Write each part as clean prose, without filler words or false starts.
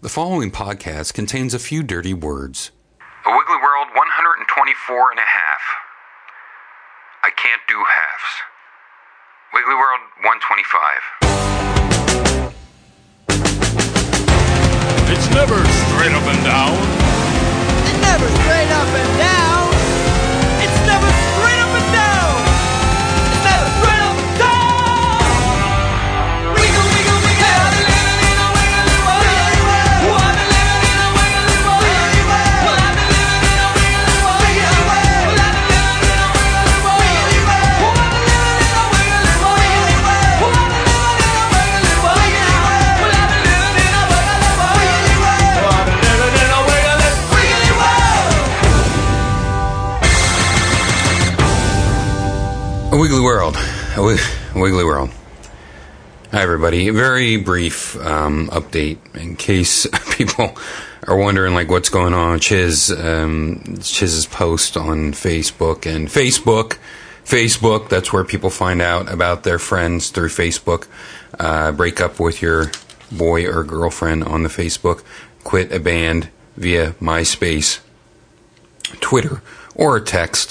The following podcast contains a few dirty words. A Wiggly World 124 and a half. I can't do halves. Wiggly World 125. It's never straight up and down. It's never straight up and down. It's never straight up and down. It's never straight up and down. Wiggle, wiggle, wiggle. A Wiggly World. A Wiggly World. Hi, everybody. A very brief update in case people are wondering, like, what's going on with Chiz's post on Facebook. And Facebook, that's where people find out about their friends through Facebook. Break up with your boy or girlfriend on the Facebook. Quit a band via MySpace, Twitter, or text.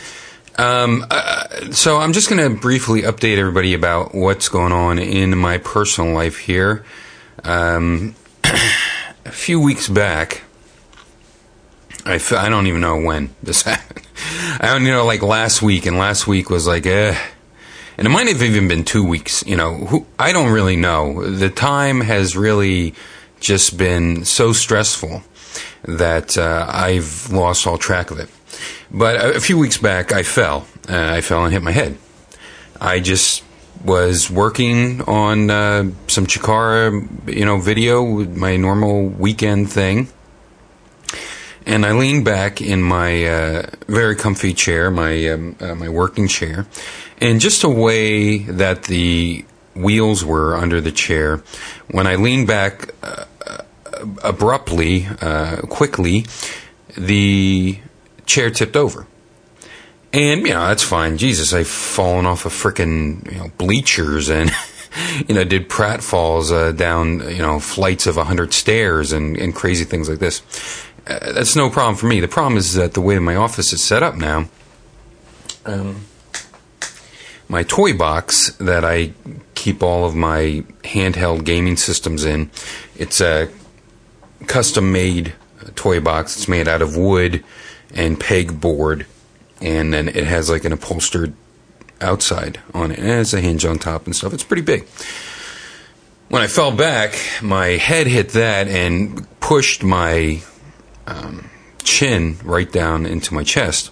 So I'm just going to briefly update everybody about what's going on in my personal life here. A few weeks back, I don't even know when this happened. I don't know, like last week, and last week was like, and it might have even been 2 weeks, I don't really know. The time has really just been so stressful that I've lost all track of it. But a few weeks back, I fell and hit my head. I just was working on some Chikara, video, my normal weekend thing. And I leaned back in my very comfy chair, my working chair. And just the way that the wheels were under the chair, when I leaned back abruptly, quickly, the chair tipped over. And, that's fine. Jesus, I've fallen off of frickin', bleachers and, did pratfalls down, flights of 100 stairs and crazy things like this. That's no problem for me. The problem is that the way my office is set up now, my toy box that I keep all of my handheld gaming systems in, it's a custom-made toy box. It's made out of wood and pegboard, and then it has like an upholstered outside on it, and it has a hinge on top and stuff. It's pretty big. When I fell back, my head hit that and pushed my chin right down into my chest,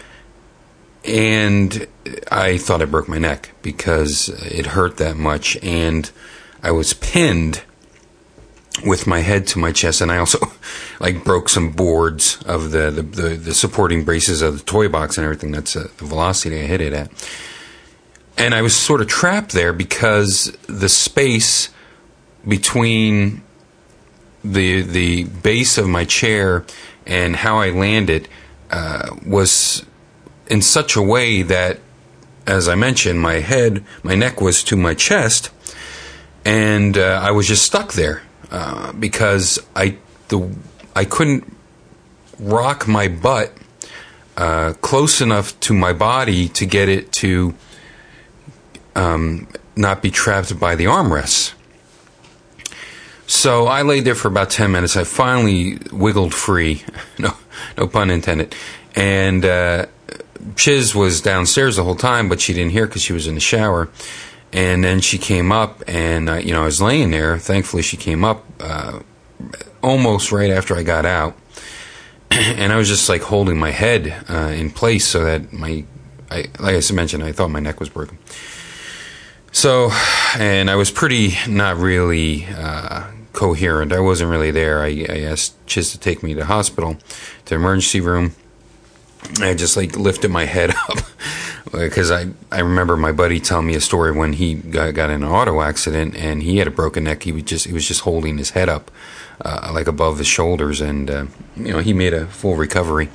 and I thought I broke my neck because it hurt that much, and I was pinned with my head to my chest, and I also broke some boards of the supporting braces of the toy box and everything. That's the velocity I hit it at. And I was sort of trapped there because the space between the base of my chair and how I landed was in such a way that, as I mentioned, my neck was to my chest, and I was just stuck there. Because I couldn't rock my butt close enough to my body to get it to not be trapped by the armrests. So I laid there for about 10 minutes. I finally wiggled free, no pun intended. And Chiz was downstairs the whole time, but she didn't hear because she was in the shower. And then she came up, and, I was laying there. Thankfully, she came up almost right after I got out. And I was just, holding my head in place so that like I mentioned, I thought my neck was broken. So, and I was pretty not really coherent. I wasn't really there. I asked Chiz to take me to the hospital, to the emergency room. I just, lifted my head up. Because I remember my buddy telling me a story when he got in an auto accident and he had a broken neck. He was just holding his head up, above his shoulders, and he made a full recovery.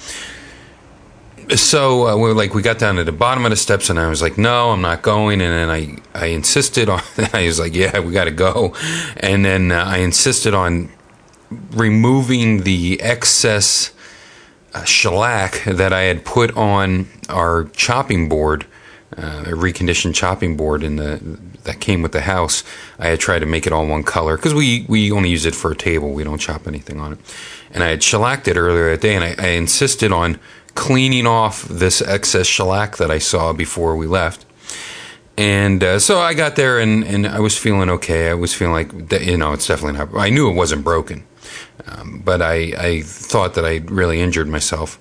So we got down to the bottom of the steps, and I was like, no, I'm not going. And then I insisted on. I was like, yeah, we got to go. And then I insisted on removing the excess shellac that I had put on our chopping board, a reconditioned chopping board that came with the house. I had tried to make it all one color because we only use it for a table. We don't chop anything on it. And I had shellacked it earlier that day, and I insisted on cleaning off this excess shellac that I saw before we left. And so I got there, and I was feeling okay. I was feeling like, it's definitely not. I knew it wasn't broken, but I thought that I really injured myself.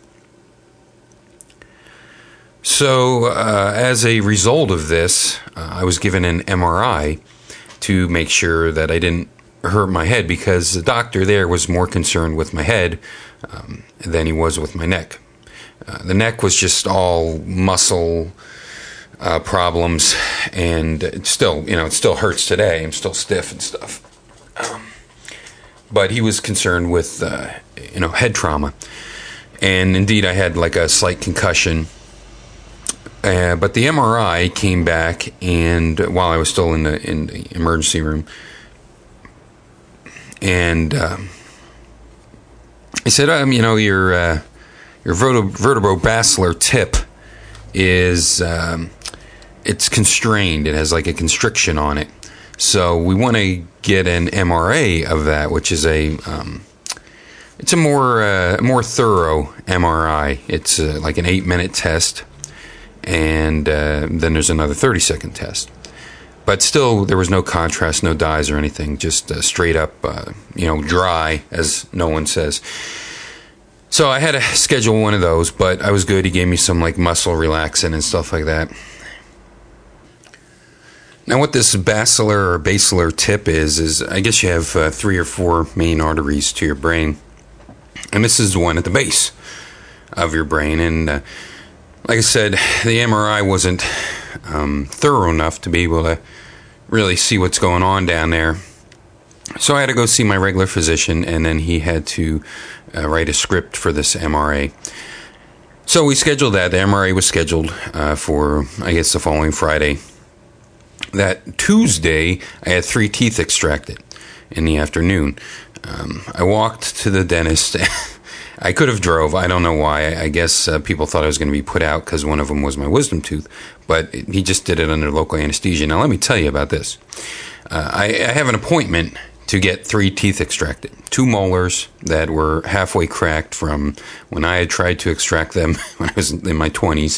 So as a result of this, I was given an MRI to make sure that I didn't hurt my head, because the doctor there was more concerned with my head than he was with my neck. The neck was just all muscle problems, and it still hurts today. I'm still stiff and stuff. But he was concerned with, head trauma. And indeed, I had like a slight concussion. But the MRI came back, and while I was still in the emergency room, and he said, your vertebrobasilar tip is it's constrained. It has like a constriction on it. So we want to get an MRA of that, which is it's a more thorough MRI. It's like an 8-minute test, and then there's another 30-second test. But still, there was no contrast, no dyes or anything, just straight up, dry, as no one says. So I had to schedule one of those, but I was good. He gave me some like muscle relaxant and stuff like that. Now, what this basilar tip is I guess you have 3 or 4 main arteries to your brain, and this is the one at the base of your brain. And like I said, the MRI wasn't thorough enough to be able to really see what's going on down there. So I had to go see my regular physician, and then he had to write a script for this MRA. So we scheduled that. The MRA was scheduled for, I guess, the following Friday. That Tuesday, I had 3 teeth extracted in the afternoon. I walked to the dentist. I could have drove. I don't know why. I guess people thought I was going to be put out because one of them was my wisdom tooth. But he just did it under local anesthesia. Now, let me tell you about this. I have an appointment to get 3 teeth extracted. 2 molars that were halfway cracked from when I had tried to extract them when I was in my 20s.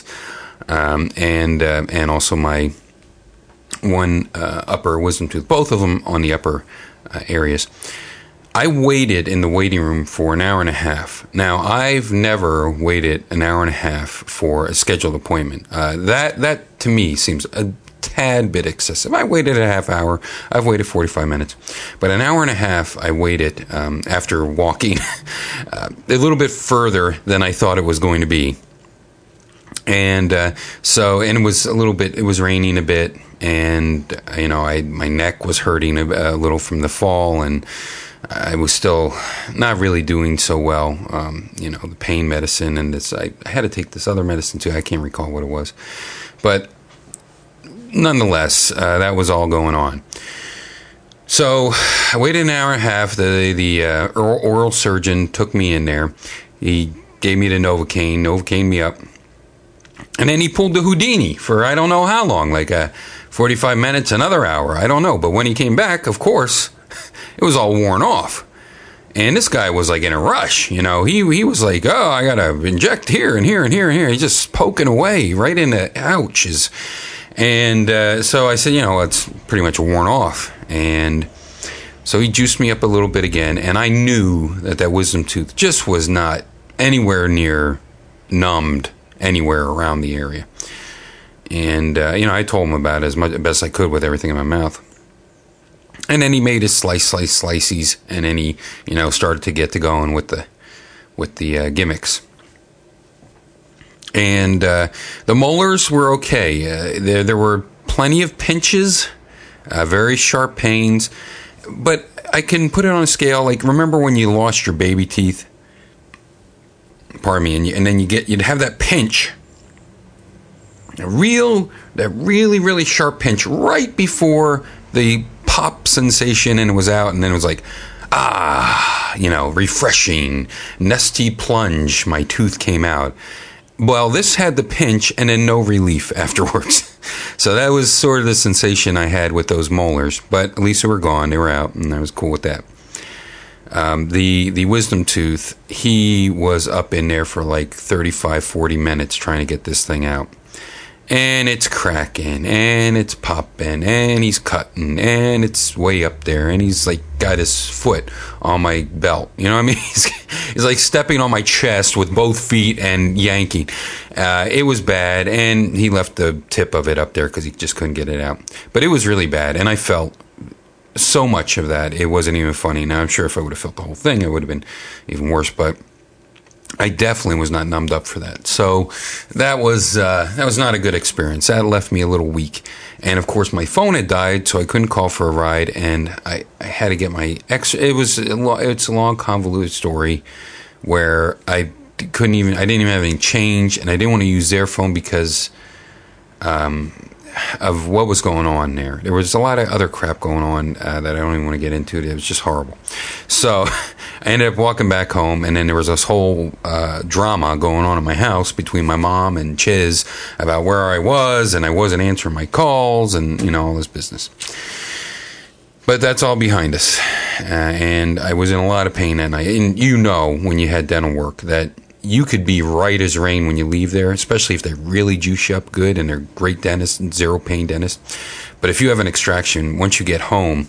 And also my one upper wisdom tooth. Both of them on the upper areas. I waited in the waiting room for an hour and a half. Now, I've never waited an hour and a half for a scheduled appointment. That to me seems a tad bit excessive. I waited a half hour. I've waited 45 minutes. But an hour and a half I waited after walking a little bit further than I thought it was going to be. And it was it was raining a bit, and my neck was hurting a little from the fall, and I was still not really doing so well. The pain medicine and this, I had to take this other medicine too. I can't recall what it was, but nonetheless, that was all going on. So I waited an hour and a half. The oral surgeon took me in there. He gave me the Novocaine me up. And then he pulled the Houdini for I don't know how long, like 45 minutes, another hour, I don't know. But when he came back, of course, it was all worn off. And this guy was like in a rush, he was like, oh, I got to inject here and here and here and here. He's just poking away right in the ouches. And so I said, it's pretty much worn off. And so he juiced me up a little bit again. And I knew that wisdom tooth just was not anywhere near numbed anywhere around the area. And, I told him about it as best I could with everything in my mouth. And then he made his slices, and then he, started to get to going with the gimmicks. And the molars were okay. There were plenty of pinches, very sharp pains, but I can put it on a scale. Like, remember when you lost your baby teeth? Pardon me, and then you'd have that pinch, that really, really sharp pinch right before the pop sensation, and it was out, and then it was like, refreshing, nesty plunge, my tooth came out. Well, this had the pinch and then no relief afterwards. So that was sort of the sensation I had with those molars. But at least they were gone. They were out, and I was cool with that. The wisdom tooth, he was up in there for like 35, 40 minutes trying to get this thing out. And it's cracking, and it's popping, and he's cutting, and it's way up there, and he's like got his foot on my belt. You know what I mean? He's like stepping on my chest with both feet and yanking. It was bad, and he left the tip of it up there because he just couldn't get it out. But it was really bad, and I felt so much of that, it wasn't even funny. Now, I'm sure if I would have felt the whole thing, it would have been even worse, but I definitely was not numbed up for that. So that was not a good experience. That left me a little weak. And of course, my phone had died, so I couldn't call for a ride. And I had to get my it's a long, convoluted story where I didn't even have any change, and I didn't want to use their phone because of what was going on there. There was a lot of other crap going on that I don't even want to get into. It was just horrible. So I ended up walking back home, and then there was this whole drama going on in my house between my mom and Chiz about where I was, and I wasn't answering my calls, and all this business. But that's all behind us, and I was in a lot of pain that night. And when you had dental work, that you could be right as rain when you leave there, especially if they really juice you up good and they're great dentists and zero pain dentists. But if you have an extraction, once you get home,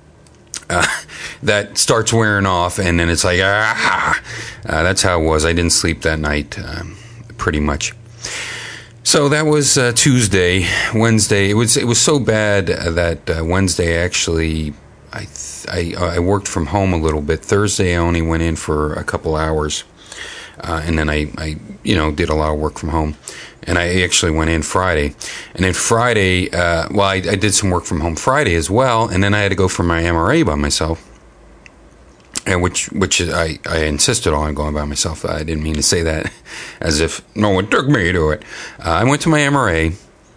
that starts wearing off, and then it's like, that's how it was. I didn't sleep that night, pretty much. So that was Tuesday. Wednesday, it was so bad that Wednesday actually, I worked from home a little bit. Thursday, I only went in for a couple hours. And then I did a lot of work from home. And I actually went in Friday. And then Friday, I did some work from home Friday as well. And then I had to go for my MRA by myself, and which I insisted on going by myself. I didn't mean to say that as if no one took me to it. I went to my MRA.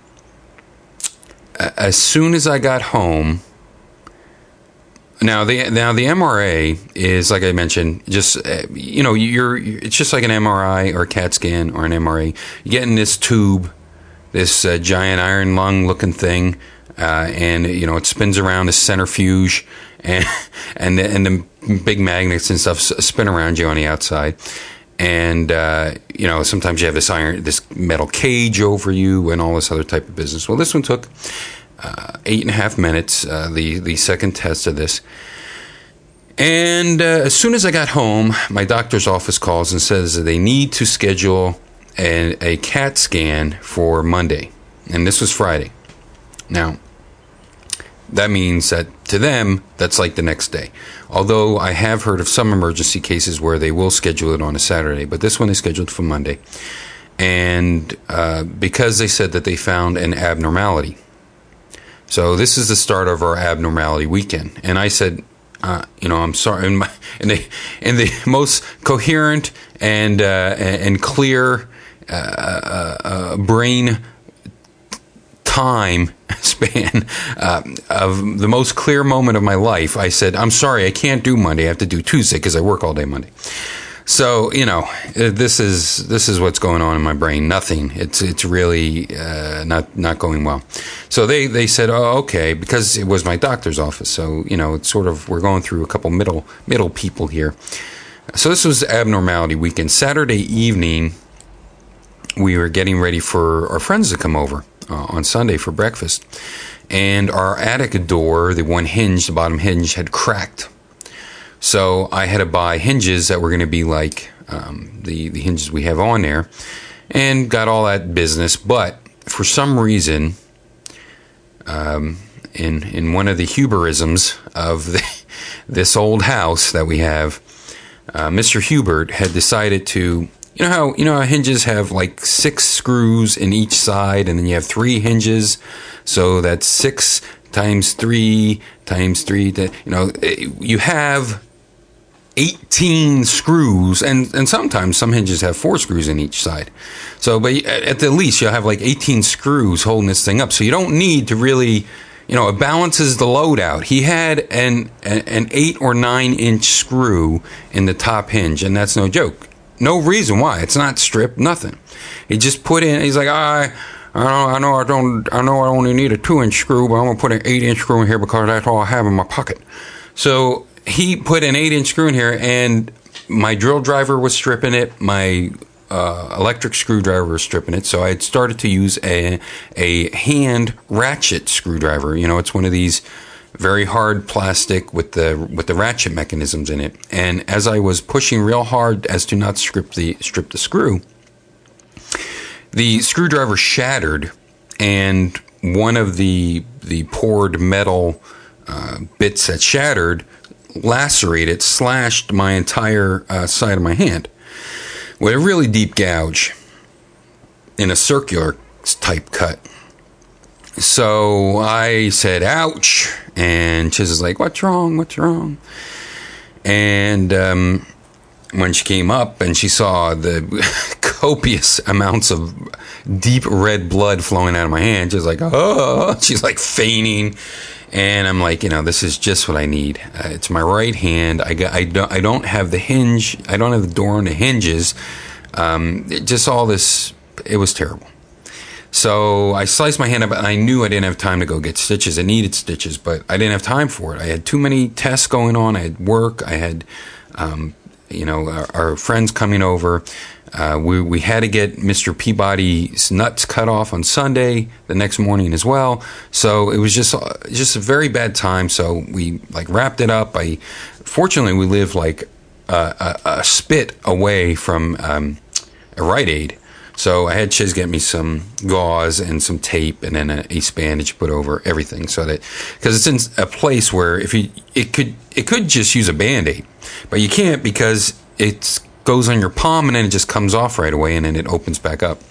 As soon as I got home. Now the MRA is, like I mentioned, just it's just like an MRI or a CAT scan or an MRA. You get in this tube, this giant iron lung looking thing, and it spins around, this centrifuge, and the big magnets and stuff spin around you on the outside. And sometimes you have this metal cage over you and all this other type of business. Well, this one took 8.5 minutes, the second test of this. And as soon as I got home, my doctor's office calls and says that they need to schedule a CAT scan for Monday. And this was Friday. Now, that means that to them, that's like the next day. Although I have heard of some emergency cases where they will schedule it on a Saturday, but this one they scheduled for Monday. And because they said that they found an abnormality. So this is the start of our abnormality weekend. And I said, I'm sorry. In the most coherent and clear brain time span of the most clear moment of my life, I said, I'm sorry, I can't do Monday. I have to do Tuesday because I work all day Monday. So, this is what's going on in my brain. Nothing. It's really not going well. So they said, oh, okay, because it was my doctor's office. So, it's sort of, we're going through a couple middle people here. So this was abnormality weekend. Saturday evening, we were getting ready for our friends to come over on Sunday for breakfast. And our attic door, the one hinge, the bottom hinge, had cracked. So I had to buy hinges that were going to be like the hinges we have on there, and got all that business. But for some reason, in one of the Huberisms of this old house that we have, Mr. Hubert had decided to, how hinges have like 6 screws in each side, and then you have 3 hinges, so that's 6 times 3 times 3. You have 18 screws, and sometimes some hinges have 4 screws in each side. So, but at the least, you'll have like 18 screws holding this thing up. So you don't need to really, it balances the load out. He had an 8 or 9 inch screw in the top hinge, and that's no joke. No reason why. It's not stripped, nothing. He just put in, he's like, I know I only need a 2-inch screw, but I'm going to put an 8-inch screw in here because that's all I have in my pocket. So he put an 8-inch screw in here, and my drill driver was stripping it. My electric screwdriver was stripping it. So I had started to use a hand ratchet screwdriver. It's one of these very hard plastic with the ratchet mechanisms in it. And as I was pushing real hard as to not strip the screw, the screwdriver shattered, and one of the poured metal bits that shattered lacerated, slashed my entire side of my hand with a really deep gouge in a circular type cut. So I said, ouch, and Chiz is like, what's wrong? And when she came up and she saw the copious amounts of deep red blood flowing out of my hand, she's like, oh, she's like fainting. And I'm like, this is just what I need. It's my right hand. I don't have the hinge. I don't have the door on the hinges. Just all this. It was terrible. So I sliced my hand up, and I knew I didn't have time to go get stitches. I needed stitches, but I didn't have time for it. I had too many tests going on. I had work. I had, our friends coming over. We had to get Mr. Peabody's nuts cut off on Sunday the next morning as well. So it was just a very bad time. So we wrapped it up. Fortunately we live a spit away from a Rite Aid. So I had Chiz get me some gauze and some tape and then an ace bandage put over everything, so that, because it's in a place where it could just use a Band-Aid, but you can't because it goes on your palm and then it just comes off right away and then it opens back up.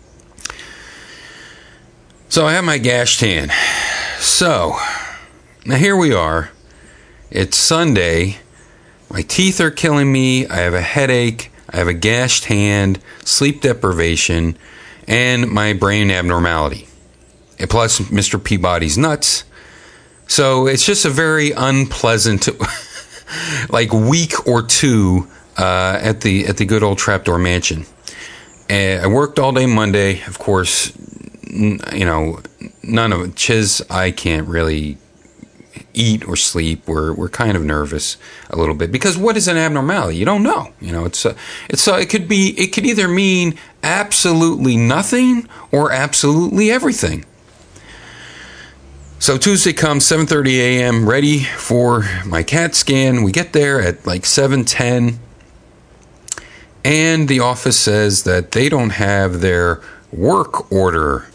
So I have my gashed hand. So now here we are. It's Sunday. My teeth are killing me. I have a headache. I have a gashed hand, sleep deprivation, and my brain abnormality. And plus Mr. Peabody's nuts. So it's just a very unpleasant week or two at the good old Trapdoor Mansion. And I worked all day Monday. Of course, none of it. Chiz, I can't really eat or sleep. We're kind of nervous a little bit because what is an abnormality? You don't know. It could either mean absolutely nothing or absolutely everything. So Tuesday comes, 7:30 a.m., ready for my CAT scan. We get there at 7:10, and the office says that they don't have their work order.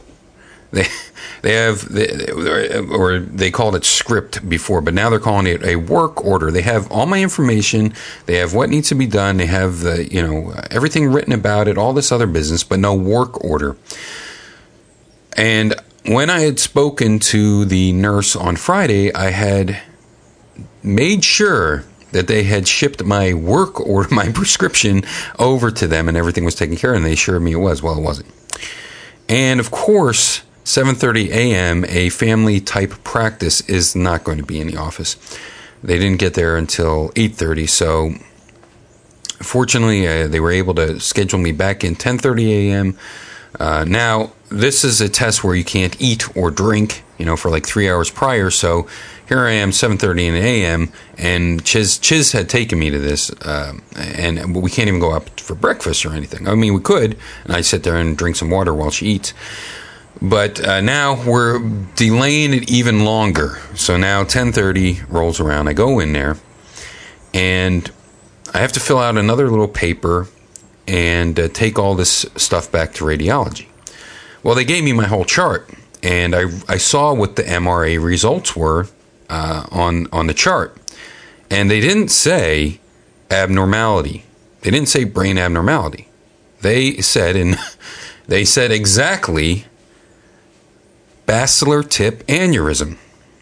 They called it script before, but now they're calling it a work order. They have all my information. They have what needs to be done. They have everything written about it, all this other business, but no work order. And when I had spoken to the nurse on Friday, I had made sure that they had shipped my work order, my prescription, over to them, and everything was taken care of, and they assured me it was. Well, it wasn't. And of course, 7:30 a.m., a family-type practice is not going to be in the office. They didn't get there until 8:30, so fortunately, they were able to schedule me back in 10:30 a.m. Now, this is a test where you can't eat or drink, for 3 hours prior, so here I am, 7:30 a.m., and Chiz had taken me to this, and we can't even go out for breakfast or anything. I mean, we could, and I sit there and drink some water while she eats. But now we're delaying it even longer. So now 10:30 rolls around. I go in there, and I have to fill out another little paper and take all this stuff back to radiology. Well, they gave me my whole chart, and I saw what the MRA results were on the chart. And they didn't say abnormality. They didn't say brain abnormality. They said exactly basilar tip aneurysm.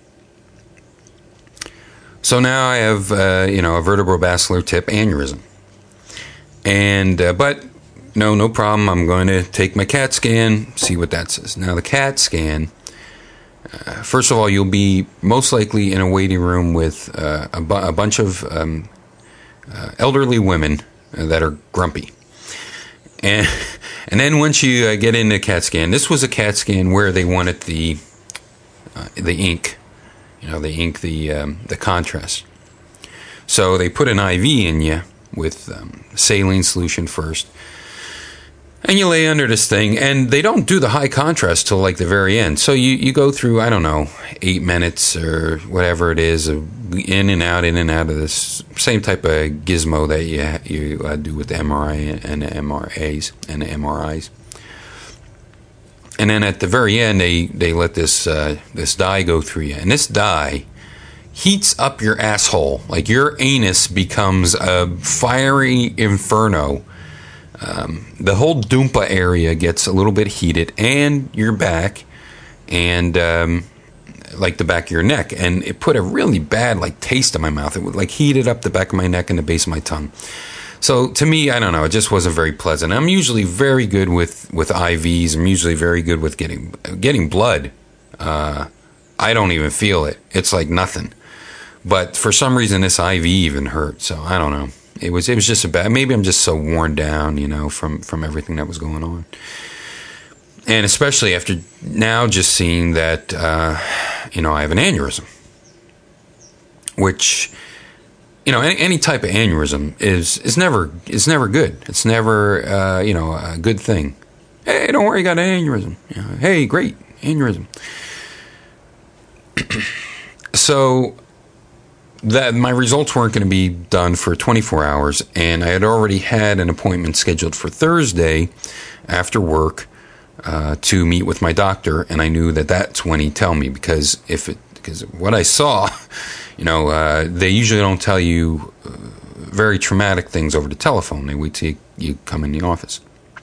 So now I have a vertebrobasilar tip aneurysm. And but no problem. I'm going to take my CAT scan, see what that says. Now the CAT scan First of all, you'll be most likely in a waiting room with a bunch of elderly women that are grumpy. And then once you get into a CAT scan, this was a CAT scan where they wanted the ink, the contrast. So they put an IV in you with saline solution first. And you lay under this thing, and they don't do the high contrast till like the very end. So you go through, 8 minutes or whatever it is, in and out of this same type of gizmo that you do with the MRI and the MRAs and the MRIs. And then at the very end, they let this dye go through you, and this dye heats up your asshole. Like your anus becomes a fiery inferno. The whole Doompa area gets a little bit heated, and your back, and like the back of your neck, and it put a really bad taste in my mouth. It would heated up the back of my neck and the base of my tongue. So to me, I don't know, it just wasn't very pleasant. I'm usually very good with IVs. I'm usually very good with getting blood. I don't even feel it. It's like nothing. But for some reason, this IV even hurt. So I don't know. It was just a bad. Maybe I'm just so worn down, from everything that was going on, and especially after now just seeing that, I have an aneurysm, which, any type of aneurysm is never good. It's never a good thing. Hey, don't worry, you got an aneurysm. Hey, great aneurysm. So that my results weren't going to be done for 24 hours, and I had already had an appointment scheduled for Thursday after work to meet with my doctor, and I knew that that's when he'd tell me, because what I saw, they usually don't tell you very traumatic things over the telephone. They wait till you come in the office.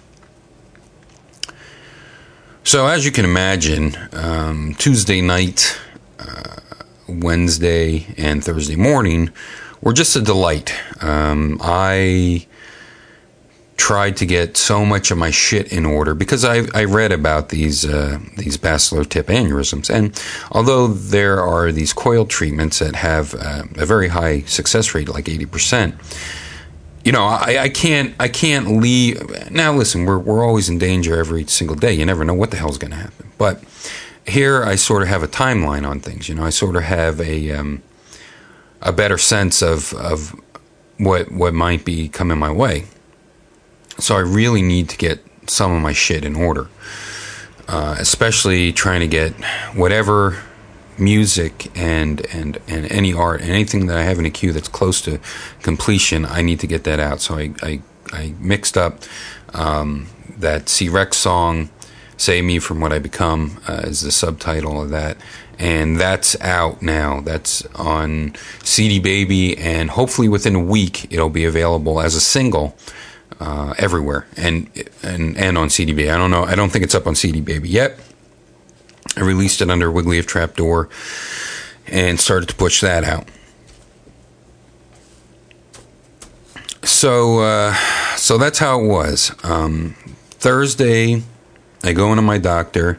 So as you can imagine, Tuesday night, Wednesday and Thursday morning were just a delight. I tried to get so much of my shit in order because I read about these basilar tip aneurysms, and although there are these coil treatments that have a very high success rate, like 80%, I can't leave. Now listen, we're always in danger every single day. You never know what the hell's going to happen, but here I sort of have a timeline on things. I sort of have a better sense of what might be coming my way. So I really need to get some of my shit in order, especially trying to get whatever music and any art, anything that I have in a queue that's close to completion. I need to get that out. So I mixed up that C-Rex song, Save Me From What I Become, is the subtitle of that, and that's out now. That's on CD Baby, and hopefully within a week it'll be available as a single everywhere, and on CD Baby. I don't know. I don't think it's up on CD Baby yet. I released it under Wiggly of Trapdoor and started to push that out. So that's how it was. Thursday, I go into my doctor,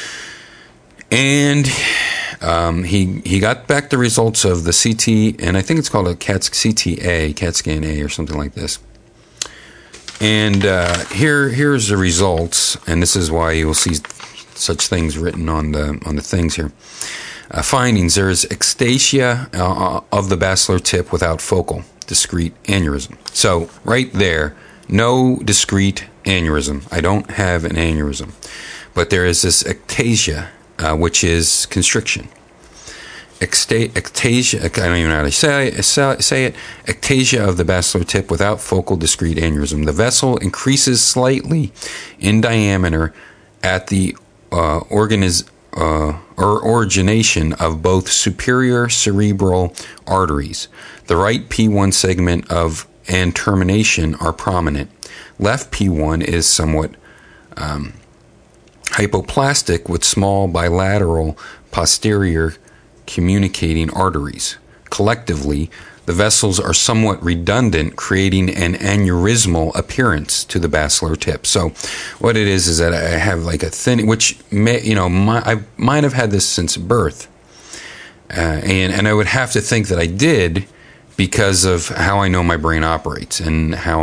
and he got back the results of the CT, and I think it's called a CAT scan A or something like this. And here's the results, and this is why you will see such things written on the things here. Findings: there is ectasia of the basilar tip without focal discrete aneurysm. So right there, no discrete aneurysm. I don't have an aneurysm, but there is this ectasia, which is constriction. Ectasia, I don't even know how to say it. Ectasia of the basilar tip without focal discrete aneurysm. The vessel increases slightly in diameter at the origination of both superior cerebral arteries. The right P1 segment and termination are prominent. Left P1 is somewhat hypoplastic with small bilateral posterior communicating arteries. Collectively, the vessels are somewhat redundant, creating an aneurysmal appearance to the basilar tip. So what it is that I have like a thin, which may, I might have had this since birth. And I would have to think that I did because of how I know my brain operates and how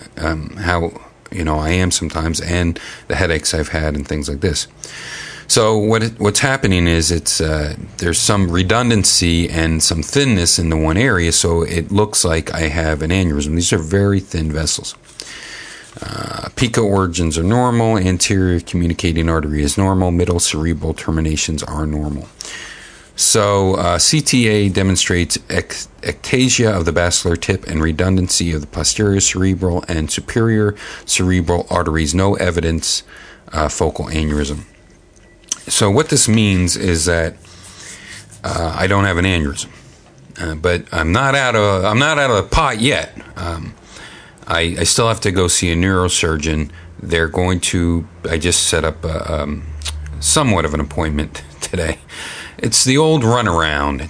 I am sometimes, and the headaches I've had and things like this. So what's happening is there's some redundancy and some thinness in the one area, so it looks like I have an aneurysm. These are very thin vessels. Pica origins are normal. Anterior communicating artery is normal. Middle cerebral terminations are normal. So CTA demonstrates ectasia of the basilar tip and redundancy of the posterior cerebral and superior cerebral arteries. No evidence focal aneurysm. So what this means is that I don't have an aneurysm, but I'm not out of the pot yet. I still have to go see a neurosurgeon. I just set up somewhat of an appointment today. It's the old runaround.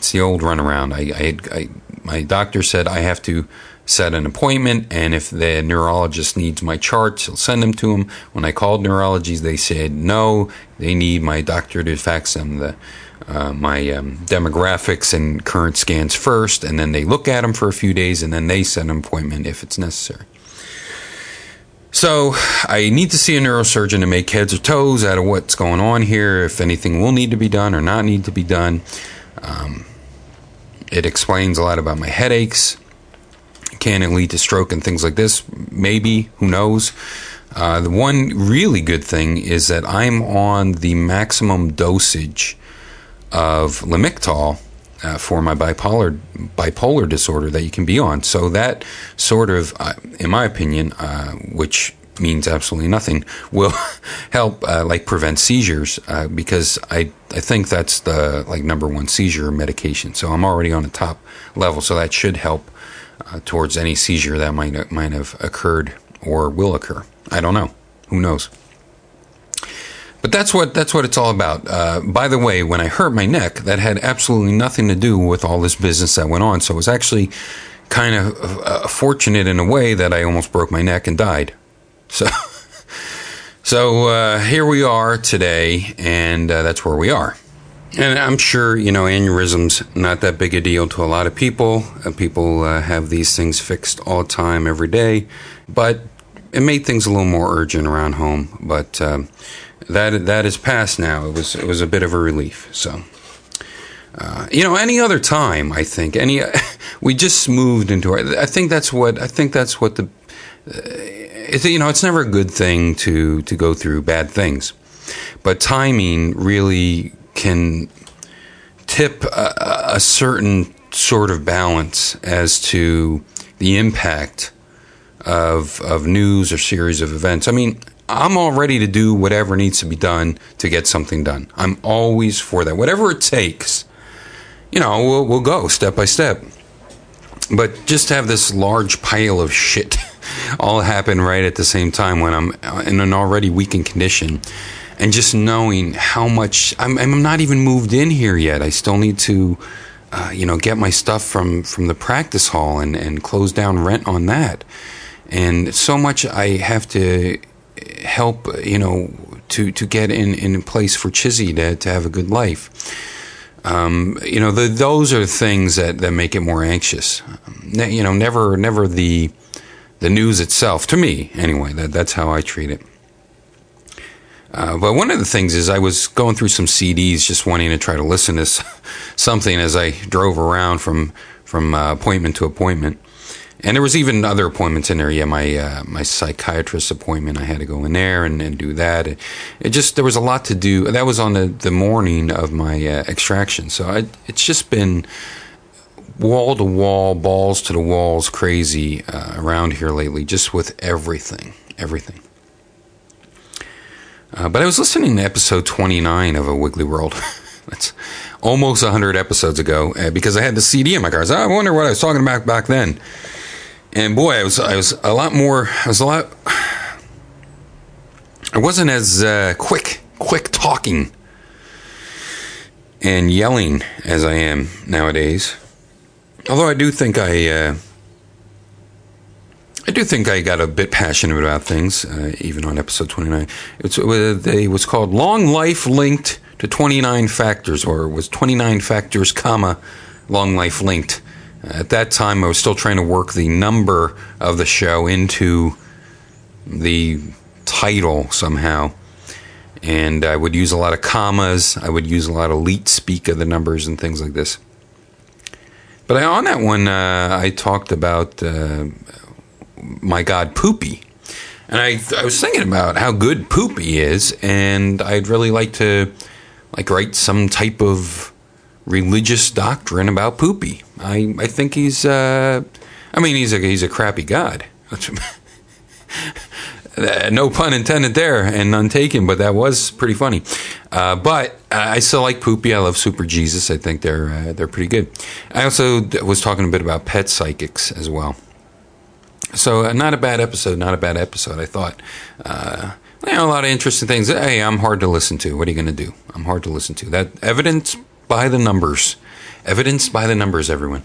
My doctor said I have to set an appointment, and if the neurologist needs my charts, he'll send them to him. When I called neurology, they said no, they need my doctor to fax them my demographics and current scans first, and then they look at them for a few days, and then they set an appointment if it's necessary. So I need to see a neurosurgeon to make heads or toes out of what's going on here, if anything will need to be done or not need to be done. It explains a lot about my headaches. Can it lead to stroke and things like this? Maybe. Who knows? The one really good thing is that I'm on the maximum dosage of Lamictal for my bipolar disorder that you can be on. So that sort of, in my opinion, which means absolutely nothing, will help prevent seizures because I think that's the number one seizure medication. So I'm already on the top level, so that should help towards any seizure that might have occurred or will occur. I don't know. Who knows? But that's what it's all about. By the way, when I hurt my neck, that had absolutely nothing to do with all this business that went on. So it was actually kind of fortunate in a way that I almost broke my neck and died. So here we are today, and that's where we are. And I'm sure, aneurysm's not that big a deal to a lot of people. People have these things fixed all the time, every day. But it made things a little more urgent around home. But that is past now. It was a bit of a relief. So, any other time, I think, we just moved into it. I think that's what it's never a good thing to go through bad things. But timing really can tip a certain sort of balance as to the impact of news or series of events. I mean, I'm all ready to do whatever needs to be done to get something done. I'm always for that. Whatever it takes, we'll go step by step. But just to have this large pile of shit all happen right at the same time when I'm in an already weakened condition, and just knowing how much I'm not even moved in here yet. I still need to, get my stuff from the practice hall and close down rent on that, and so much I have to help, to get in place for Chizzy to have a good life. Those are things that make it more anxious. Never the news itself. To me, anyway, that's how I treat it. But one of the things is I was going through some CDs, just wanting to try to listen to something as I drove around from appointment to appointment. And there was even other appointments in there. Yeah, my psychiatrist appointment, I had to go in there and do that. There was a lot to do. That was on the morning of my extraction. So it's just been wall to wall, balls to the walls, crazy around here lately, just with everything. But I was listening to episode 29 of A Wiggly World. That's almost 100 episodes ago, because I had the CD in my car. I wonder what I was talking about back then. And boy, I was a lot more. I wasn't as quick talking and yelling as I am nowadays. Although I do think I got a bit passionate about things, even on episode 29. It was called Long Life Linked to 29 Factors, or it was 29 Factors, Long Life Linked. At that time, I was still trying to work the number of the show into the title somehow. And I would use a lot of commas. I would use a lot of leet speak of the numbers and things like this. But on that one, I talked about, my God, Poopy. And I was thinking about how good Poopy is, and I'd really like to write some type of religious doctrine about Poopy. I think he's a crappy god. No pun intended there, and none taken, but that was pretty funny. But I still like Poopy. I love Super Jesus. I think they're pretty good. I also was talking a bit about pet psychics as well. So not a bad episode, I thought. A lot of interesting things. Hey, I'm hard to listen to. What are you going to do? I'm hard to listen to. That evidence by the numbers. Evidence by the numbers, everyone.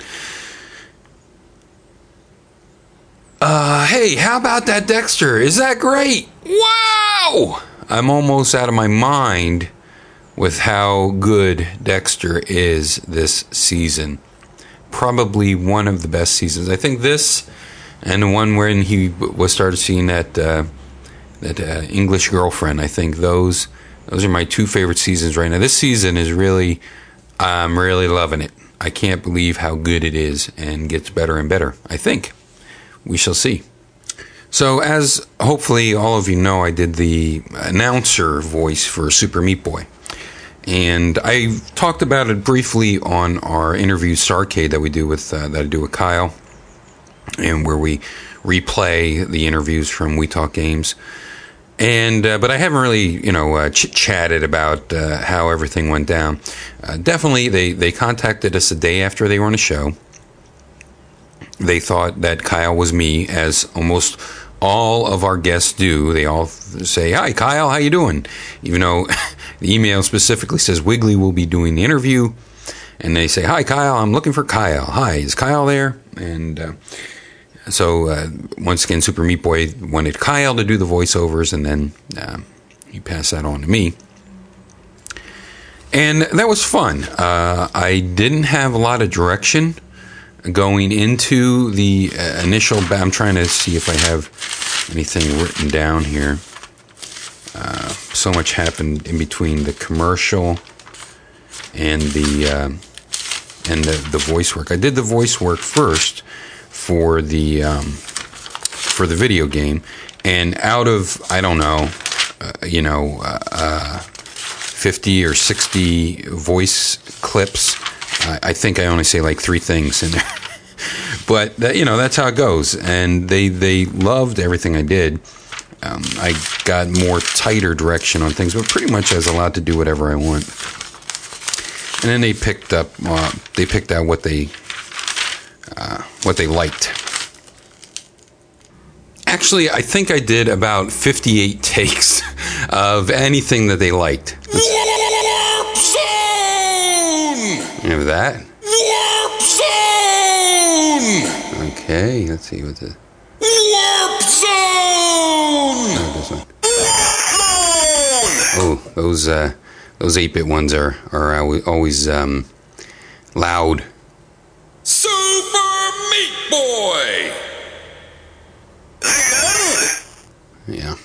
Hey, how about that Dexter? Is that great? Wow! I'm almost out of my mind with how good Dexter is this season. Probably one of the best seasons. I think this and the one when he was started seeing that English Girlfriend. I think those are my two favorite seasons right now. This season is really, I'm really loving it. I can't believe how good it is and gets better and better, I think. We shall see. So, as hopefully all of you know, I did the announcer voice for Super Meat Boy. And I talked about it briefly on our interview Starcade that I do with Kyle, and where we replay the interviews from We Talk Games. And but I haven't really, chit-chatted about how everything went down. Definitely, they contacted us a day after they were on the show. They thought that Kyle was me, as almost all of our guests do. They all say, "Hi, Kyle, how you doing?" Even though the email specifically says Wiggly will be doing the interview. And they say, "Hi, Kyle, I'm looking for Kyle. Hi, is Kyle there?" And so, once again, Super Meat Boy wanted Kyle to do the voiceovers, and then he passed that on to me. And that was fun. I didn't have a lot of direction going into the initial... I'm trying to see if I have anything written down here. So much happened in between the commercial and the voice work. I did the voice work first for the video game, and out of 50 or 60 voice clips, I think I only say like 3 things in there. But that's how it goes, and they loved everything I did. I got more tighter direction on things, but pretty much I was allowed to do whatever I want. And then they picked out what they liked. Actually, I think I did about 58 takes of anything that they liked. Warp Zone! You have that? Warp Zone! Okay, let's see what the... Warp Zone! Oh, this one. Warp Zone! Oh, those 8-bit ones are always loud. Super Meat Boy! Yeah.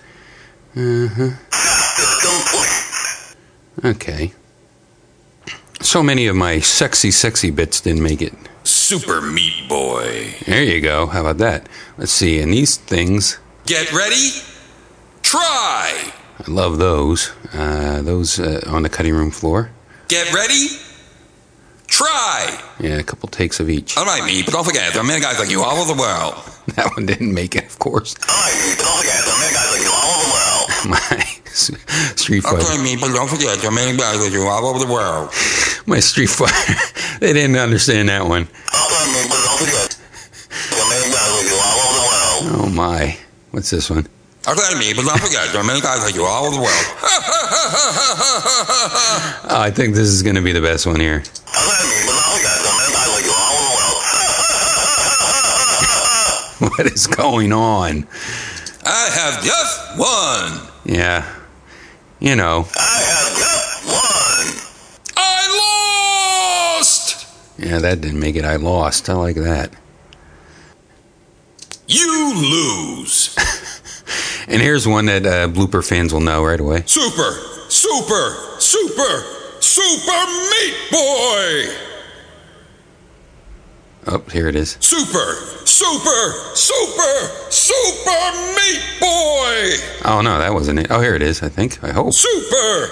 Uh-huh. Okay. So many of my sexy bits didn't make it. Super Meat Boy. There you go. How about that? Let's see. And these things... Get ready. Try. I love those. Those on the cutting room floor. Get ready. Try. Yeah, a couple takes of each. All right, me, but don't forget, there are many guys like you all over the world. That one didn't make it, of course. All right, me, but don't forget, there are many guys like you all over the world. My Street Fighter. Okay, me, but don't forget, there are many guys like you all over the world. My Street Fighter. They didn't understand that one. Okay, me, but don't forget, there are many guys like you all over the world. Oh my. What's this one? Okay, me, but don't forget, there are many guys like you all over the world. Oh, I think this is going to be the best one here. Okay, me, but don't forget, there are many guys like you all over the world. What is going on? I have just won. Yeah. You know. I have just won. I lost. Yeah, that didn't make it. I lost. I like that. You lose. And here's one that blooper fans will know right away. Super Meat Boy. Oh, here it is. Super Meat Boy. Oh, no, that wasn't it. Oh, here it is, I think. I hope. Super.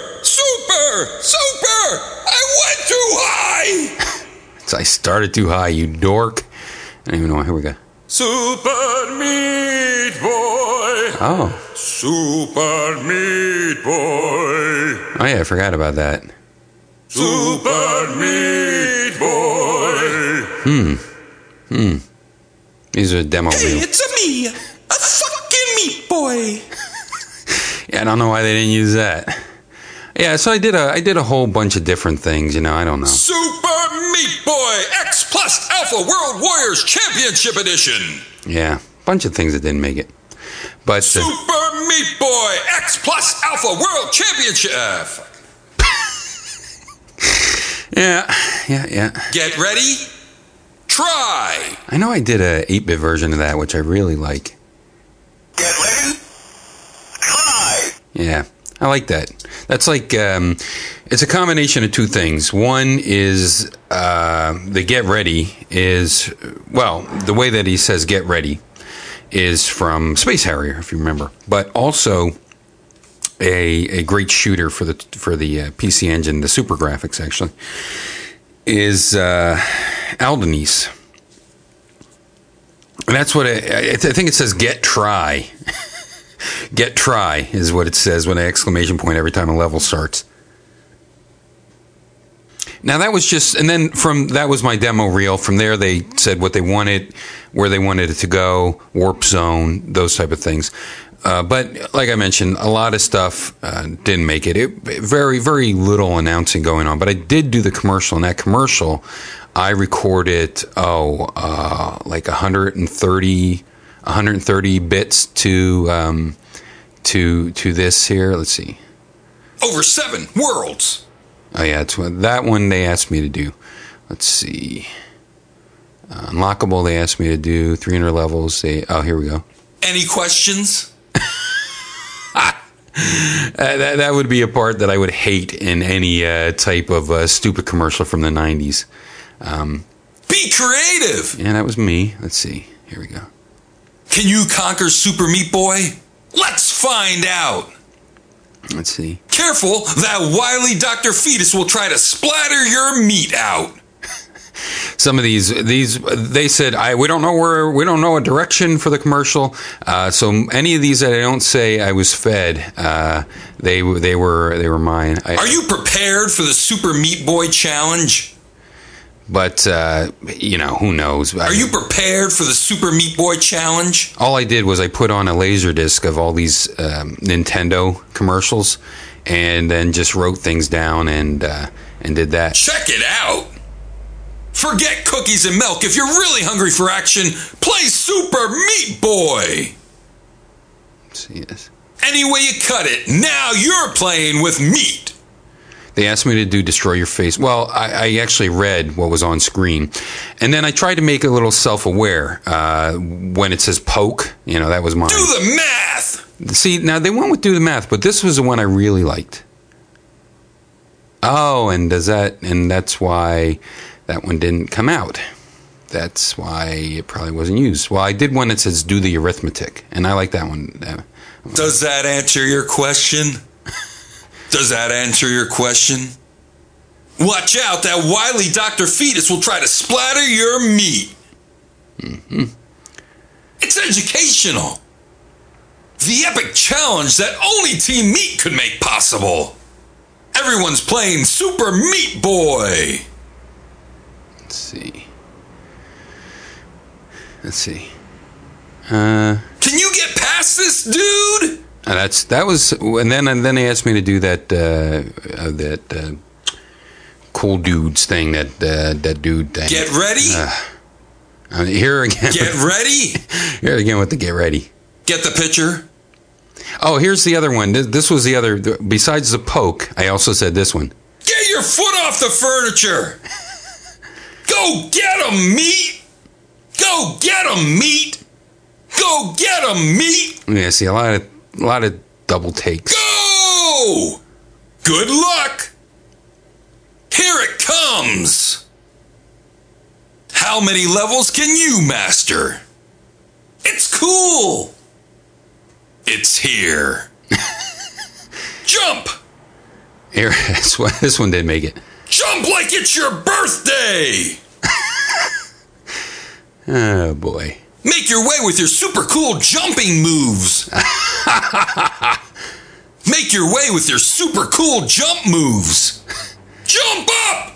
I went too high. So I started too high, you dork. I don't even know. Here we go. Super Meat Boy. Oh. Super Meat Boy. Oh, yeah, I forgot about that. Super Meat Boy. These are demo Hey, reels. it's me, a fucking meat boy. Yeah, I don't know why they didn't use that. Yeah, so I did a whole bunch of different things, you know, I don't know. Super Meat Boy X Plus Alpha World Warriors Championship Edition. Yeah, bunch of things that didn't make it. But Super Meat Boy X Plus Alpha World Championship. yeah. Get ready. Try. I know I did a 8-bit version of that, which I really like. Get ready. Try. Yeah, I like that. That's like, it's a combination of two things. One is the get ready is, well, the way that he says get ready is from Space Harrier, if you remember. But also a great shooter for the PC Engine, the Super Graphics actually, is Aldenice. And that's what I think it says get try. Get try is what it says with an exclamation point every time a level starts. Now that was just, and then that was my demo reel. From there they said what they wanted, where they wanted it to go, warp zone, those type of things. But like I mentioned, a lot of stuff didn't make it. Very, very little announcing going on. But I did do the commercial, and that commercial, I recorded like 130 bits to this here. Let's see. Over 7 worlds. Oh yeah, it's that one they asked me to do. Let's see. Unlockable they asked me to do 300 levels. Here we go. Any questions? That would be a part that I would hate in any type of stupid commercial from the 90s. Be creative. Yeah, that was me. Let's see. Here we go. Can you conquer Super Meat Boy? Let's find out. Let's see. Careful, that wily Dr. Fetus will try to splatter your meat out. Some of these they said we don't know a direction for the commercial. So any of these that I don't say I was fed, they were mine. Are you prepared for the Super Meat Boy challenge? But who knows? Are you prepared for the Super Meat Boy challenge? All I did was I put on a laser disc of all these Nintendo commercials, and then just wrote things down and did that. Check it out. Forget cookies and milk. If you're really hungry for action, play Super Meat Boy. Let's see this. Any way you cut it, now you're playing with meat. They asked me to do Destroy Your Face. Well, I actually read what was on screen. And then I tried to make it a little self-aware. When it says poke, that was mine. Do the math! See, now they went with do the math, but this was the one I really liked. Oh, and that's why that one didn't come out. That's why it probably wasn't used. Well, I did one that says do the arithmetic, and I like that one. Does that answer your question? Does that answer your question? Watch out, that wily Dr. Fetus will try to splatter your meat. Mm-hmm. It's educational. The epic challenge that only Team Meat could make possible. Everyone's playing Super Meat Boy. Let's see. Can you get past this, dude? And then they asked me to do that cool dudes thing, that dude thing. Get ready. Here again. Get ready. Here again with the get ready. Get the picture? Oh, here's the other one. This was the other. Besides the poke, I also said this one. Get your foot off the furniture. Go get 'em, meat. Go get 'em, meat. Go get 'em, meat. Yeah, see a lot of double takes. Go. Good luck. Here it comes. How many levels can you master? It's cool. It's here. Jump. Here, this one did make it. Jump like it's your birthday. Oh boy. Make your way with your super cool jumping moves. Make your way with your super cool jump moves. Jump up.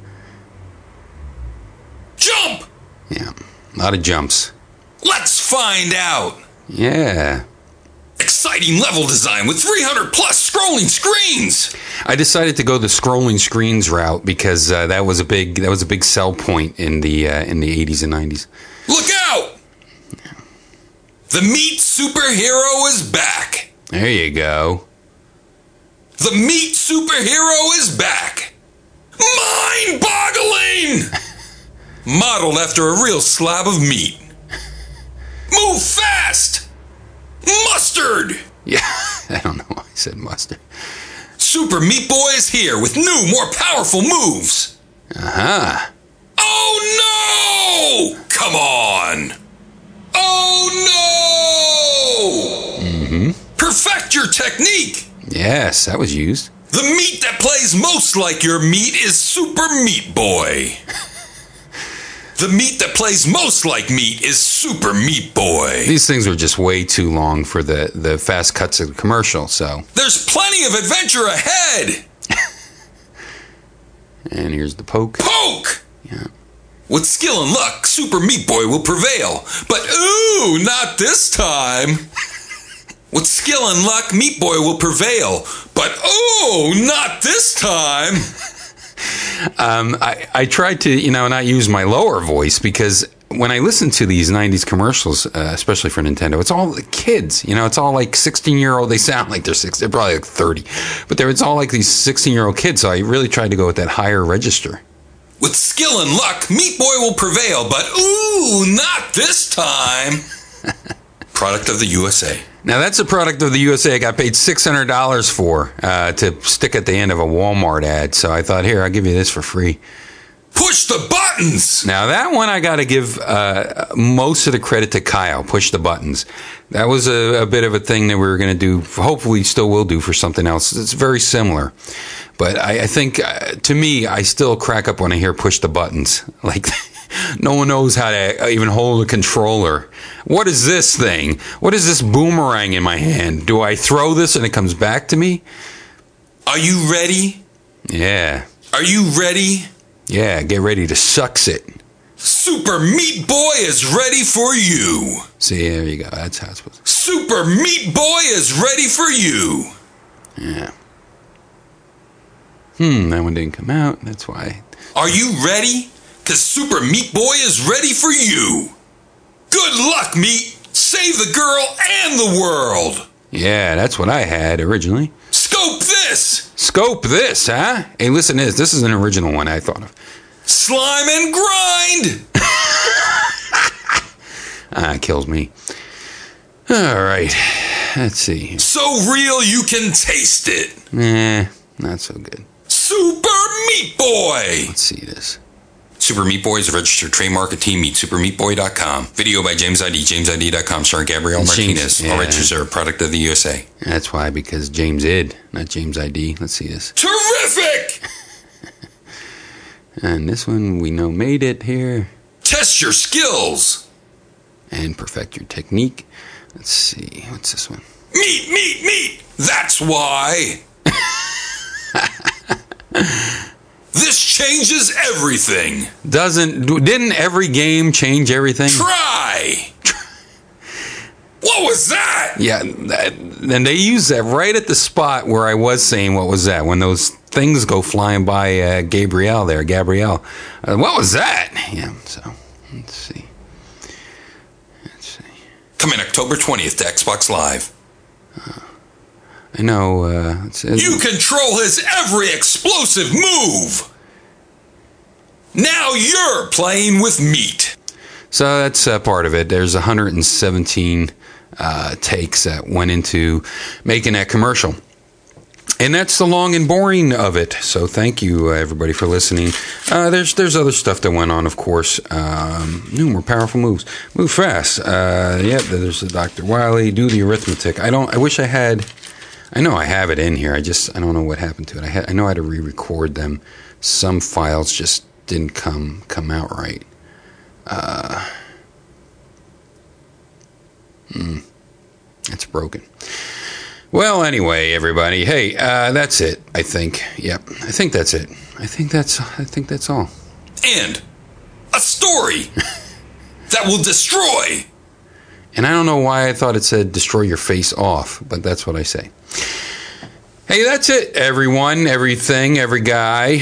Jump. Yeah, a lot of jumps. Let's find out. Yeah. Exciting level design with 300 plus scrolling screens. I decided to go the scrolling screens route because that was a big sell point in the 80s and 90s. Look out! The meat superhero is back. There you go. The meat superhero is back. Mind-boggling! Modeled after a real slab of meat. Move fast! Mustard! Yeah, I don't know why I said mustard. Super Meat Boy is here with new, more powerful moves. Uh-huh. Oh no! Come on! Oh no! Mm-hmm. Perfect your technique! Yes, that was used. The meat that plays most like your meat is Super Meat Boy. The meat that plays most like meat is Super Meat Boy. These things were just way too long for the fast cuts of the commercial, so. There's plenty of adventure ahead. And here's the poke. Poke! Yeah. With skill and luck, Super Meat Boy will prevail. But ooh, not this time. With skill and luck, Meat Boy will prevail. But ooh, not this time. I tried to, not use my lower voice because when I listen to these 90s commercials, especially for Nintendo, it's all the kids. It's all like 16-year-old. They sound like they're 6. They're probably like 30. But it's all like these 16-year-old kids, so I really tried to go with that higher register. With skill and luck, Meat Boy will prevail. But ooh, not this time. Product of the USA. Now, that's a product of the USA I got paid $600 for to stick at the end of a Walmart ad. So I thought, here, I'll give you this for free. Push the buttons! Now, that one I got to give most of the credit to Kyle, Push the Buttons. That was a bit of a thing that we were going to do, hopefully still will do for something else. It's very similar. But I think, to me, I still crack up when I hear Push the Buttons. Like, no one knows how to even hold a controller. What is this thing? What is this boomerang in my hand? Do I throw this and it comes back to me? Are you ready? Yeah. Are you ready? Yeah, get ready to sucks it. Super Meat Boy is ready for you. See, there you go. That's how it's supposed to. Super Meat Boy is ready for you. Yeah. That one didn't come out. That's why. Are you ready? Because Super Meat Boy is ready for you. Good luck, Meat. Save the girl and the world. Yeah, that's what I had originally. Scope this. Scope this, huh? Hey, listen to this. This is an original one I thought of. Slime and grind. It kills me. All right. Let's see. So real you can taste it. Not so good. Super Meat Boy. Let's see this. Super Meat Boy is a registered trademark of Team Meat. SuperMeatBoy.com. Video by James ID. JamesID.com. Starring Gabrielle Martinez. Yeah. All rights reserved. Product of the USA. That's why, because James ID, not James ID. Let's see this. Terrific! And this one we know made it here. Test your skills. And perfect your technique. Let's see. What's this one? Meat, meat, meat. That's why. This changes everything. Didn't every game change everything? Try. What was that? Yeah, and they use that right at the spot where I was saying what was that, when those things go flying by Gabrielle. What was that? Yeah, so, let's see. Coming October 20th to Xbox Live. I know. You control his every explosive move. Now you're playing with meat. So that's part of it. There's 117 takes that went into making that commercial. And that's the long and boring of it. So thank you, everybody, for listening. There's other stuff that went on, of course. New, more powerful moves. Move fast. There's the Dr. Wiley. Do the arithmetic. I wish I had... I know I have it in here. I don't know what happened to it. I know I had to re-record them. Some files just didn't come out right. It's broken. Well, anyway, everybody. Hey, that's it. I think. Yep. I think that's it. I think that's all. And a story that will destroy. And I don't know why I thought it said destroy your face off, but that's what I say. Hey, that's it, everyone, everything, every guy.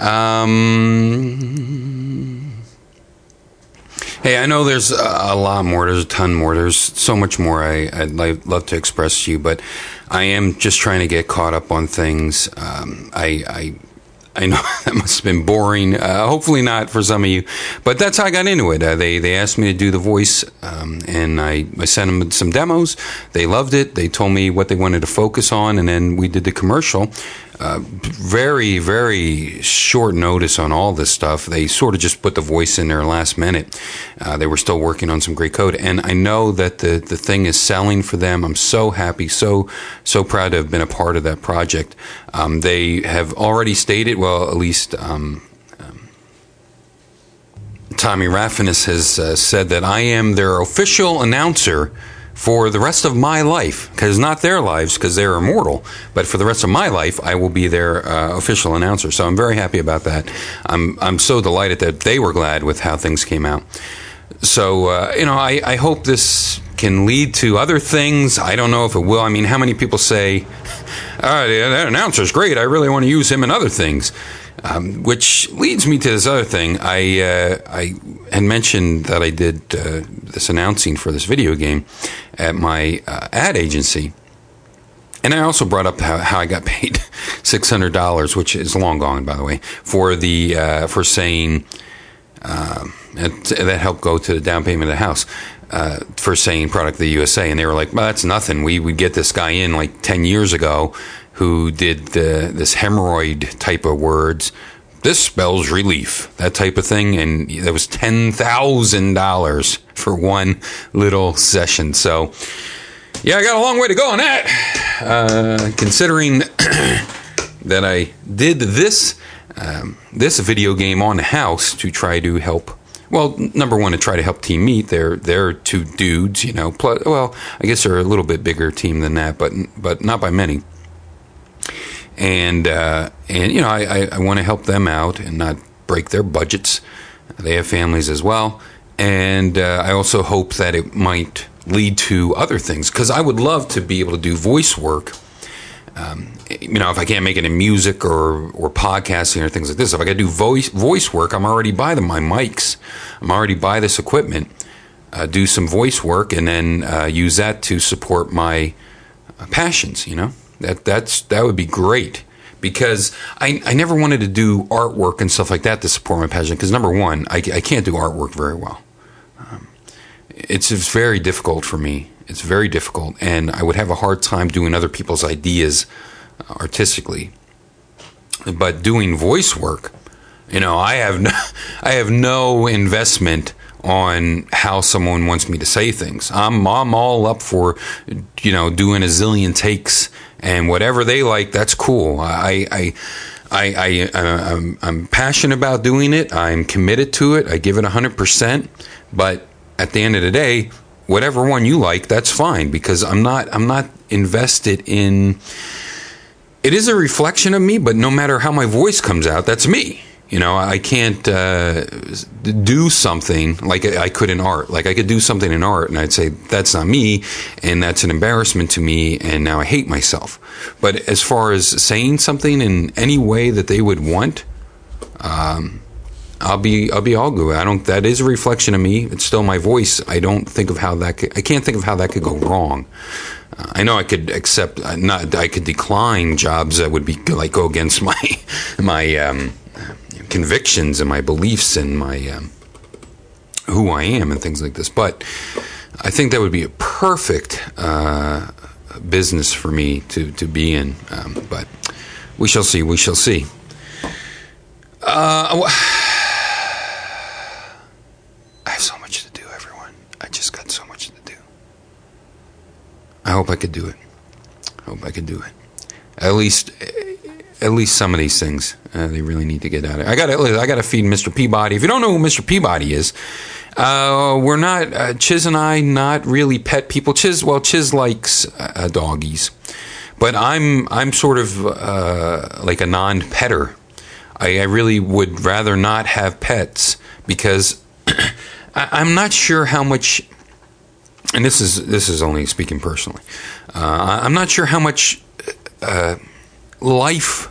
Hey, I know there's a lot more. There's a ton more. There's so much more I'd love to express to you, but I am just trying to get caught up on things. I know that must have been boring. Hopefully not for some of you, but that's how I got into it. They asked me to do the voice, and I sent them some demos. They loved it. They told me what they wanted to focus on, and then we did the commercial. Very, very short notice on all this stuff. They sort of just put the voice in there last minute. They were still working on some great code, and I know that the thing is selling for them. I'm so happy, so proud to have been a part of that project. They have already stated, well, at least Tommy Raffinus has said that I am their official announcer for the rest of my life, because not their lives, because they're immortal, but for the rest of my life, I will be their official announcer. So I'm very happy about that. I'm so delighted that they were glad with how things came out. So, I hope this can lead to other things. I don't know if it will. I mean, how many people say, that announcer's great, I really want to use him in other things? Which leads me to this other thing. I had mentioned that I did this announcing for this video game at my ad agency. And I also brought up how I got paid $600, which is long gone, by the way, for saying that helped go to the down payment of the house. For saying product of the USA, and they were like, well, that's nothing. We would get this guy in like 10 years ago who did this hemorrhoid type of words. This spells relief, that type of thing, and that was $10,000 for one little session. So, yeah, I got a long way to go on that. Considering that I did this video game on the house to try to help. Well, number one, to try to help Team Meat. They're two dudes, Plus, well, I guess they're a little bit bigger team than that, but not by many. And I want to help them out and not break their budgets. They have families as well, and I also hope that it might lead to other things, because I would love to be able to do voice work. If I can't make it in music or podcasting or things like this, if I got to do voice work, I'm already by my mics. I'm already by this equipment. Do some voice work and then use that to support my passions. That would be great, because I never wanted to do artwork and stuff like that to support my passion. Because number one, I can't do artwork very well. It's very difficult for me. It's very difficult, and I would have a hard time doing other people's ideas artistically. But doing voice work, I have no investment on how someone wants me to say things. I'm all up for, doing a zillion takes, and whatever they like, that's cool. I'm passionate about doing it. I'm committed to it. I give it 100%. But at the end of the day, whatever one you like, that's fine, because I'm not invested in. It is a reflection of me, but no matter how my voice comes out, that's me. I can't do something like I could in art. Like I could do something in art, and I'd say that's not me, and that's an embarrassment to me, and now I hate myself. But as far as saying something in any way that they would want, I'll be all good. That is a reflection of me. It's still my voice. I can't think of how that could go wrong. I know I could accept, I could decline jobs that would be like go against my convictions and my beliefs and my who I am and things like this. But I think that would be a perfect business for me to be in. But we shall see. We shall see. I have so much to do, everyone. I just got so much to do. I hope I could do it. At least some of these things they really need to get out of it. I gotta feed Mr. Peabody. If you don't know who Mr. Peabody is, we're not Chiz and I not really pet people. Chiz likes doggies, but I'm sort of like a non-petter. I really would rather not have pets because I'm not sure how much. And this is only speaking personally. I'm not sure how much life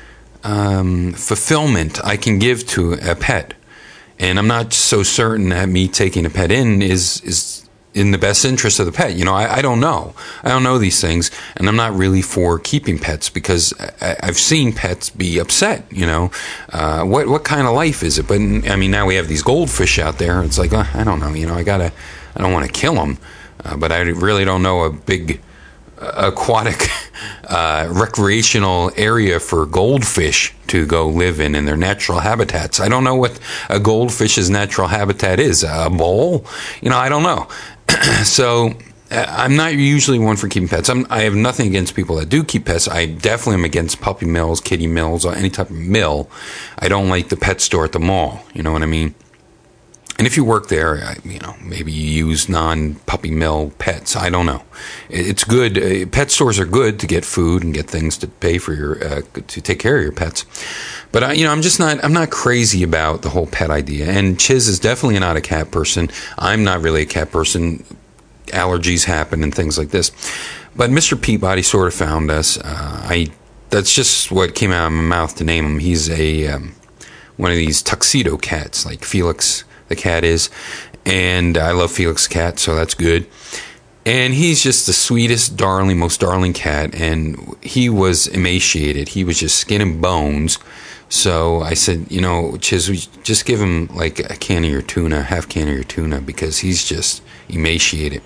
fulfillment I can give to a pet, and I'm not so certain that me taking a pet in is in the best interest of the pet. I don't know. I don't know these things, and I'm not really for keeping pets because I've seen pets be upset. What kind of life is it? But I mean, now we have these goldfish out there. It's like I don't know. I don't want to kill them, but I really don't know a big aquatic recreational area for goldfish to go live in their natural habitats. I don't know what a goldfish's natural habitat is. A bowl? I don't know. So I'm not usually one for keeping pets. I have nothing against people that do keep pets. I definitely am against puppy mills, kitty mills, or any type of mill. I don't like the pet store at the mall. You know what I mean? And if you work there, maybe you use non-puppy mill pets. I don't know. It's good. Pet stores are good to get food and get things to pay for to take care of your pets. But I'm not crazy about the whole pet idea. And Chiz is definitely not a cat person. I'm not really a cat person. Allergies happen and things like this. But Mr. Peabody sort of found us. That's just what came out of my mouth to name him. He's one of these tuxedo cats, like Felix the cat is, and I love Felix the cat, so that's good. And he's just the sweetest, most darling cat, and he was emaciated. He was just skin and bones. So I said, Chiz, just give him like half can of your tuna, because he's just emaciated.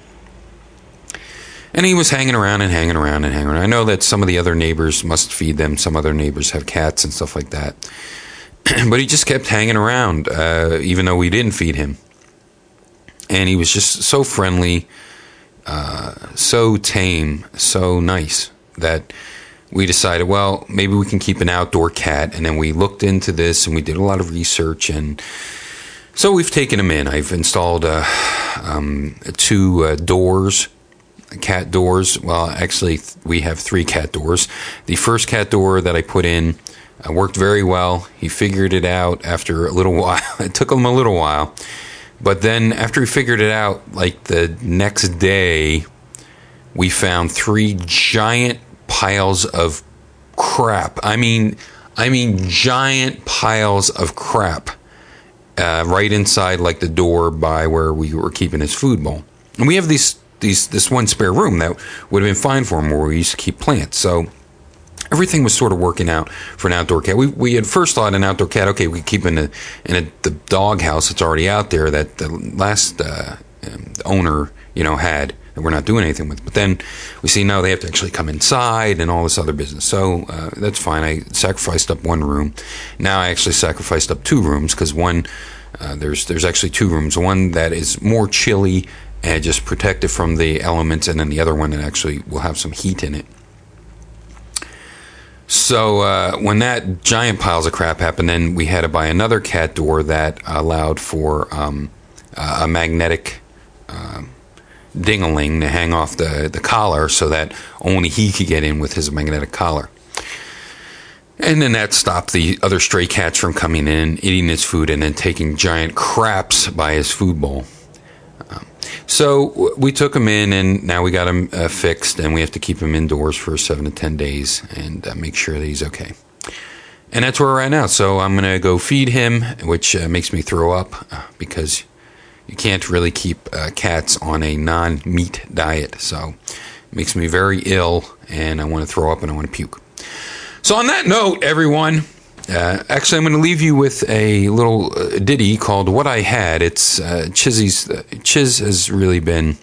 And he was hanging around. I know that some of the other neighbors must feed them. Some other neighbors have cats and stuff like that. But he just kept hanging around, even though we didn't feed him. And he was just so friendly, so tame, so nice, that we decided, well, maybe we can keep an outdoor cat. And then we looked into this, and we did a lot of research. And so we've taken him in. I've installed 2 doors, cat doors. Well, actually, we have 3 cat doors. The first cat door that I put in worked very well. He figured it out after a little while. It took him a little while. But then after he figured it out, like the next day, we found 3 giant piles of crap. I mean giant piles of crap right inside like the door by where we were keeping his food bowl. And we have this one spare room that would have been fine for him where we used to keep plants. So everything was sort of working out for an outdoor cat. We had first thought an outdoor cat, okay, we could keep in the dog house that's already out there that the last owner, had, that we're not doing anything with. But then we see, no, they have to actually come inside and all this other business. So that's fine. I sacrificed up 1 room. Now I actually sacrificed up 2 rooms because one, there's actually 2 rooms. One that is more chilly and just protected from the elements, and then the other one that actually will have some heat in it. So when that giant piles of crap happened, then we had to buy another cat door that allowed for a magnetic ding-a-ling to hang off the collar so that only he could get in with his magnetic collar. And then that stopped the other stray cats from coming in, eating his food, and then taking giant craps by his food bowl. So we took him in, and now we got him fixed, and we have to keep him indoors for 7 to 10 days and make sure that he's okay. And that's where we're at now. So I'm going to go feed him, which makes me throw up because you can't really keep cats on a non-meat diet. So it makes me very ill, and I want to throw up and I want to puke. So on that note, everyone, actually I'm going to leave you with a little ditty called What I Had. It's Chizzy's. Chiz has really been...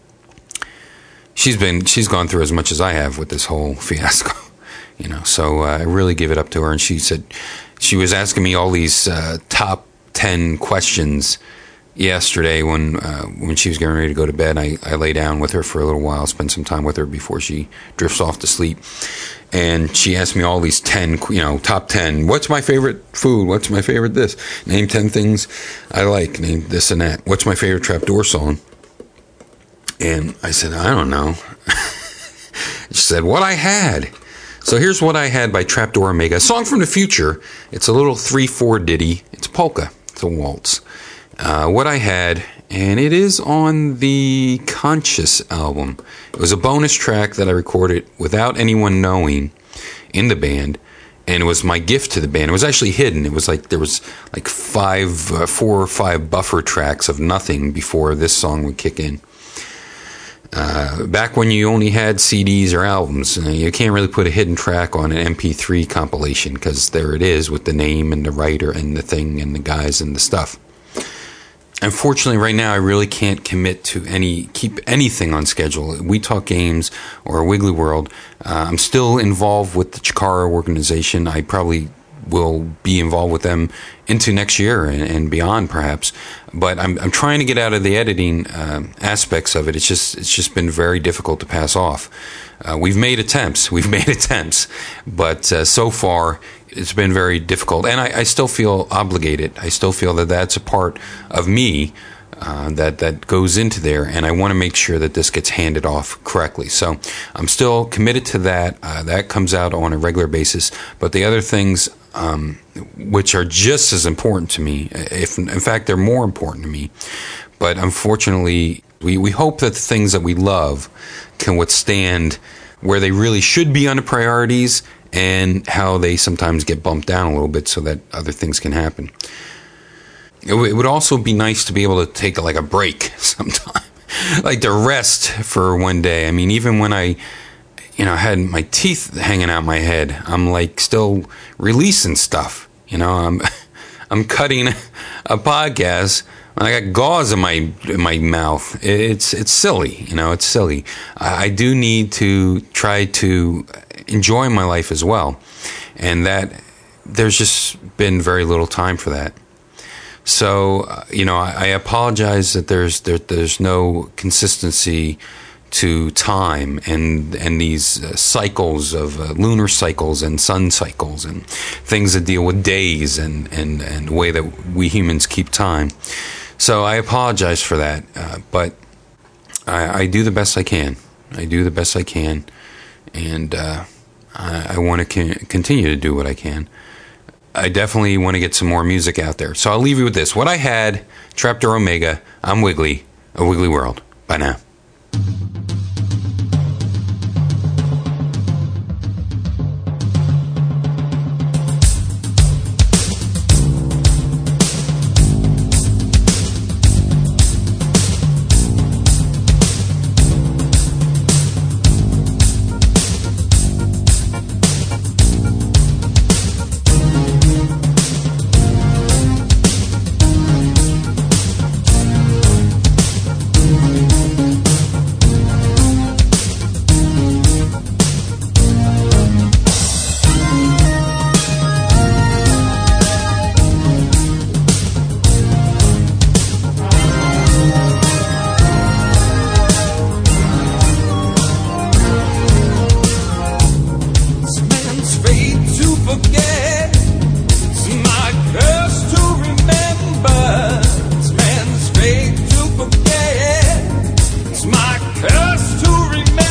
She's gone through as much as I have with this whole fiasco. You know, so I really give it up to her. And she said she was asking me all these top 10 questions yesterday when she was getting ready to go to bed. I lay down with her for a little while, spend some time with her before she drifts off to sleep. And she asked me all these 10, top 10. What's my favorite food? What's my favorite this? Name 10 things I like. Name this and that. What's my favorite trapdoor song? And I said, I don't know. She said, What I Had. So here's What I Had by Trapdoor Omega, a song from the future. It's a little 3/4 ditty. It's polka. It's a waltz. What I Had, and it is on the Conscious album. It was a bonus track that I recorded without anyone knowing in the band, and it was my gift to the band. It was actually hidden. It was like there was like 4 or 5 buffer tracks of nothing before this song would kick in. Back when you only had CDs or albums, you can't really put a hidden track on an MP3 compilation because there it is with the name and the writer and the thing and the guys and the stuff. Unfortunately, right now I really can't commit to keep anything on schedule. We Talk Games or Wiggly World. I'm still involved with the Chikara organization. I probably will be involved with them into next year and beyond, perhaps. But I'm trying to get out of the editing aspects of it. It's just been very difficult to pass off. We've made attempts, but so far it's been very difficult. And I still feel obligated. I still feel that that's a part of me that goes into there, and I want to make sure that this gets handed off correctly. So I'm still committed to that. That comes out on a regular basis. But the other things, which are just as important to me, if in fact they're more important to me, but unfortunately we hope that the things that we love can withstand where they really should be on the priorities and how they sometimes get bumped down a little bit so that other things can happen. It would also be nice to be able to take like a break sometime, like to rest for one day. I mean, even when I had my teeth hanging out my head, I'm like still releasing stuff. I'm cutting a podcast when I got gauze in my mouth. It's silly, it's silly. I do need to try to enjoy my life as well, and that there's just been very little time for that. So, I apologize that there's no consistency to time and these cycles of lunar cycles and sun cycles and things that deal with days and the way that we humans keep time. So I apologize for that, but I do the best I can. And I want to continue to do what I can. I definitely want to get some more music out there. So I'll leave you with this. What I Had, Trapdoor Omega. I'm Wiggly, a Wiggly World. Bye now. Curse to remember.